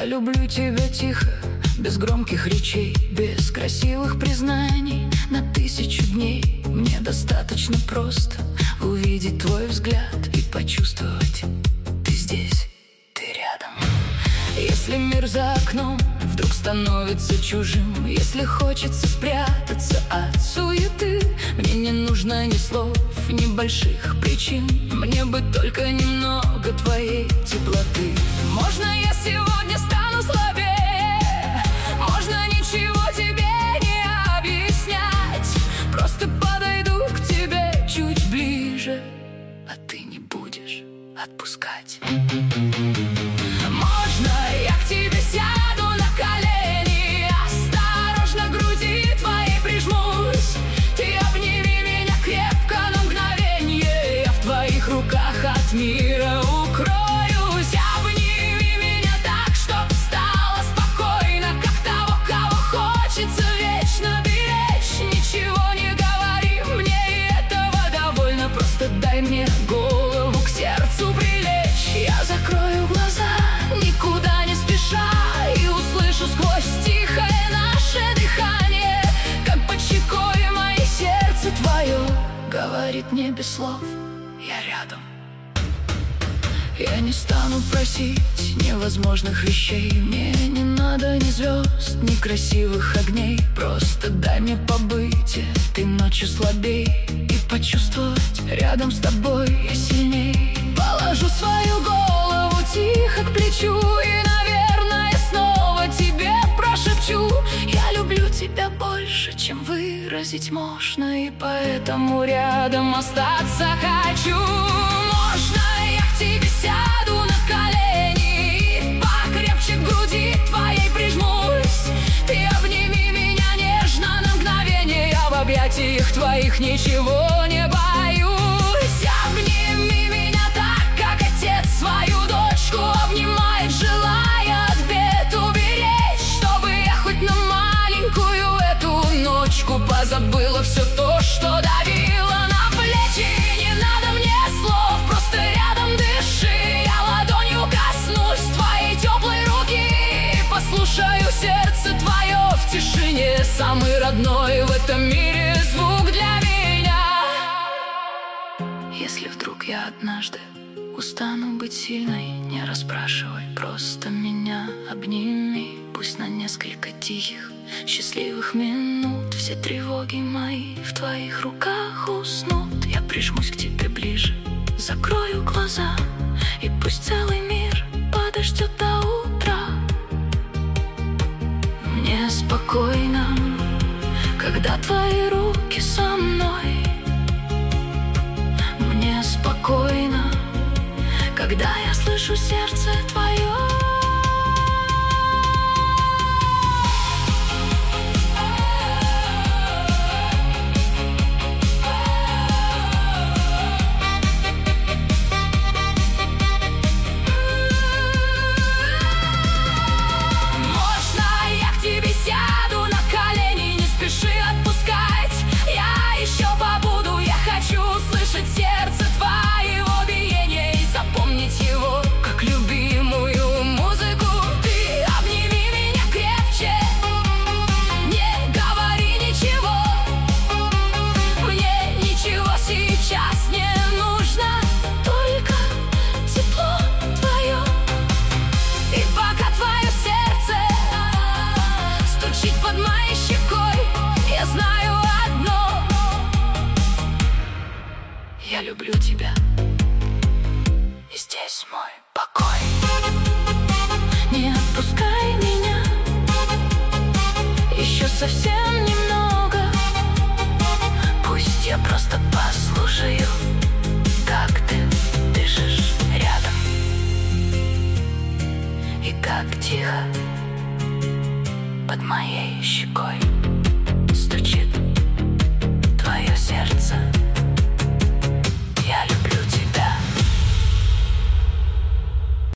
Я люблю тебя тихо, без громких речей, без красивых признаний на 1000 дней. Мне достаточно просто увидеть твой взгляд и почувствовать: ты здесь, ты рядом. Если мир за окном вдруг становится чужим, если хочется спрятаться от суеты, мне не нужно ни слов, ни больших причин. Мне бы только немного твоей теплоты. Можно я сегодня стану слабее? Можно ничего тебе не объяснять? Просто подойду к тебе чуть ближе, а ты не будешь отпускать. Можно я к тебе сяду на колени, осторожно к груди твоей прижмусь? Ты обними меня крепко на мгновенье, я в твоих руках от мира укроюсь. Обними меня так, чтоб стало спокойно, как того, кого хочется вечно беречь. Ничего не говори, мне и этого довольно. Просто дай мне голову к сердцу прилечь. Я закрою глаза, никуда не спеша, и услышу сквозь тихое наше дыхание, как под щекой мое сердце твое говорит мне без слов: я рядом. Я не стану просить невозможных вещей, мне не надо ни звезд, ни красивых огней. Просто дай мне побыть этой ночью слабей и почувствовать: рядом с тобой я сильней. Положу свою голову тихо к плечу и, наверное, снова тебе прошепчу: я люблю тебя больше, чем выразить можно, и поэтому рядом остаться хочу. Можно я к тебе сяду на колени, покрепче к груди твоей прижмусь? Ты обними меня нежно на мгновение, я в объятиях твоих ничего не боюсь. Обними меня так, как отец свою дочку обнимает, желая от бед уберечь, чтобы я хоть на маленькую эту ночку позабыла все то, что давило на плечи. Не надо мне слов, просто рядом дыши. Я ладонью коснусь твоей теплой руки, послушаю сердце твое в тишине. Самый родной в этом мире звук для меня. Если вдруг я однажды устану быть сильной, не расспрашивай, просто меня обними. Пусть на несколько тихих, счастливых минут все тревоги мои в твоих руках уснут. Я прижмусь к тебе ближе, закрою глаза, и пусть целый мир подождет до утра. Мне спокойно, когда твои руки со мной. Мне спокойно, когда я слышу сердце твое. Сердце твоего биения и запомнить его как любимую музыку. Ты обними меня крепче, не говори ничего, мне ничего сейчас не нужно, только тепло твое. И пока твое сердце стучит под моей щекой, я знаю одно: я люблю тебя, и здесь мой покой. Не отпускай меня, еще совсем немного. Пусть я просто послушаю, как ты дышишь рядом, и как тихо под моей щекой.